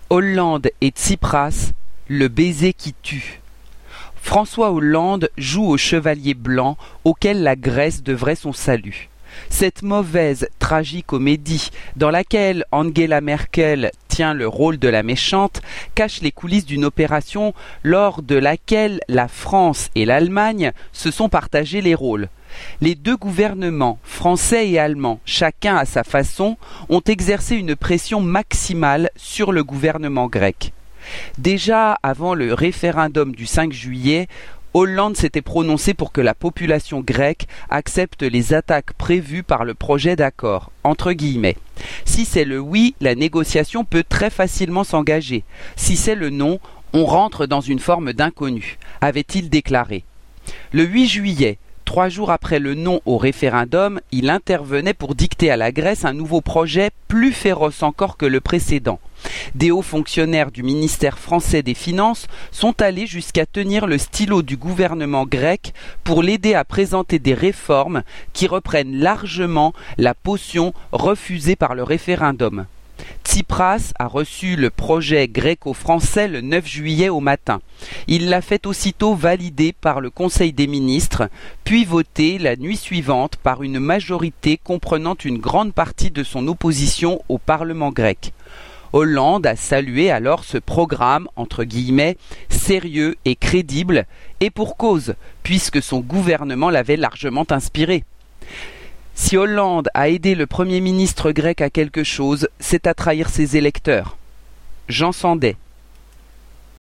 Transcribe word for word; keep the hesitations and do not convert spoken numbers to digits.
Hollande et Tsipras, le baiser qui tue. François Hollande joue au chevalier blanc auquel la Grèce devrait son salut. Cette mauvaise tragicomédie dans laquelle Angela Merkel tient le rôle de la méchante cache les coulisses d'une opération lors de laquelle la France et l'Allemagne se sont partagés les rôles. Les deux gouvernements, français et allemand, chacun à sa façon, ont exercé une pression maximale sur le gouvernement grec. Déjà avant le référendum du cinq juillet, Hollande s'était prononcé pour que la population grecque accepte les attaques prévues par le projet d'accord, entre guillemets. Si c'est le oui, la négociation peut très facilement s'engager. Si c'est le non, on rentre dans une forme d'inconnu, avait-il déclaré. Le huit juillet, trois jours après le non au référendum, il intervenait pour dicter à la Grèce un nouveau projet plus féroce encore que le précédent. Des hauts fonctionnaires du ministère français des Finances sont allés jusqu'à tenir le stylo du gouvernement grec pour l'aider à présenter des réformes qui reprennent largement la potion refusée par le référendum. Tsipras a reçu le projet gréco-français le neuf juillet au matin. Il l'a fait aussitôt valider par le Conseil des ministres, puis voté la nuit suivante par une majorité comprenant une grande partie de son opposition au Parlement grec. Hollande a salué alors ce programme, entre guillemets, sérieux et crédible, et pour cause, puisque son gouvernement l'avait largement inspiré. Si Hollande a aidé le Premier ministre grec à quelque chose, c'est à trahir ses électeurs. Jean Sandais.